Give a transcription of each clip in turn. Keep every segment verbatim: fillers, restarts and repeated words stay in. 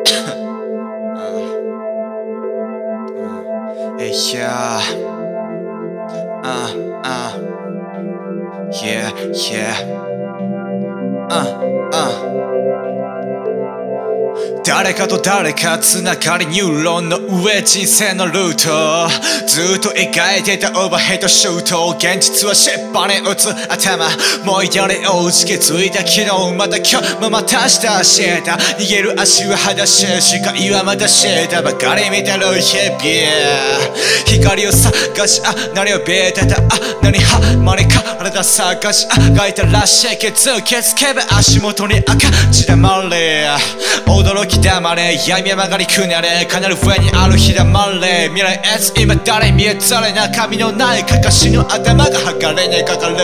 Hey, yeah. Uh, uh. Yeah, yeah. Uh, uh. 誰かと誰かつながりニューロンの上人生のルートずっと描いてたオーバーヘッドシュート現実はシッパに打つ頭もう一人大きづいた昨日また今日もまた明日明日逃げる足は裸足視界はまたしたばかり見てる日々光を探しあ何をベータだあ何はまに体探しあ書いたらしい気づけつけば足元に赤血だまれ驚きだまれ闇曲がりくなれかなり上にある日だまれ未来へつ今誰見えざれ中身のないかかしの頭が剥がれねえかかる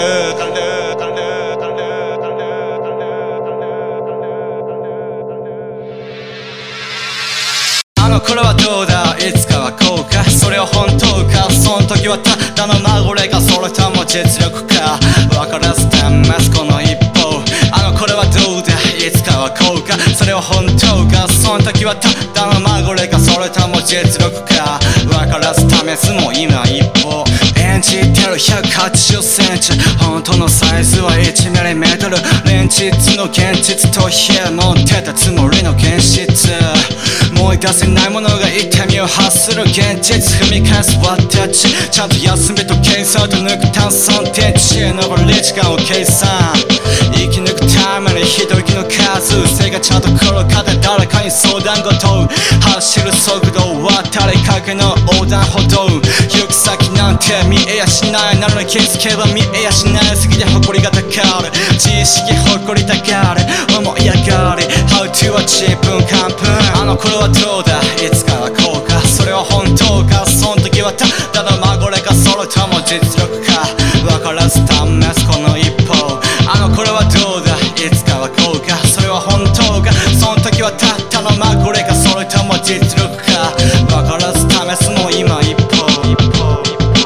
あの頃はどうだいつかはこうかそれは本当かその時はただのまぐれかそれとも実力か分からず試すこの一歩あの頃はどうだいつかはこうかそれは本当かその時はただのまぐれかそれとも実力か分からず試すも今一歩演じてるひゃくはちじゅっセンチ本当のサイズはいちミリメートル連日の現実と冷え持ってたつもりの現実思い出せないものが痛みを発する現実踏み返す私ちゃんと休みと計算と抜く炭酸電池上り時間を計算生き抜くために一息の数背がちゃんと転がって誰かに相談事走る速度渡りかけの横断歩道行く先なんて見えやしないなのに気づけば見えやしないすぎて誇りが高る自意識誇りたがる思い上がり How to はちぷんかんぷんあの頃はどうだいつかはこうかそれは本当かその時はただのまぐれかそれとも実力か分からず試すこの一歩あの頃はどうだいつかはこうかそれは本当かその時はただのまぐれかそれとも実力か分からず試すも今一歩一歩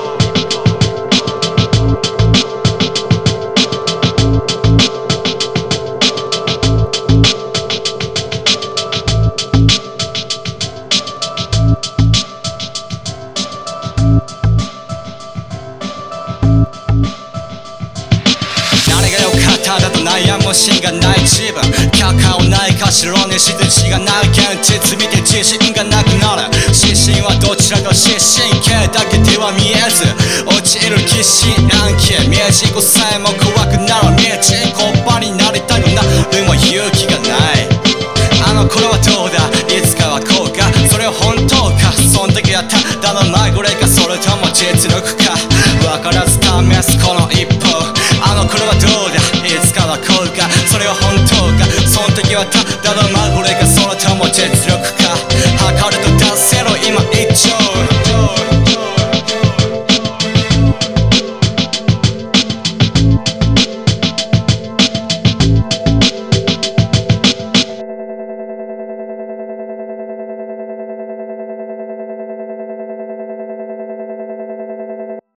ただと悩む芯がない自分カカオないかしろにして血がない現実見て自信がなくなる指針はどちらか視神経だけでは見えず落ちる疑心暗鬼明治語さえも怖くなる道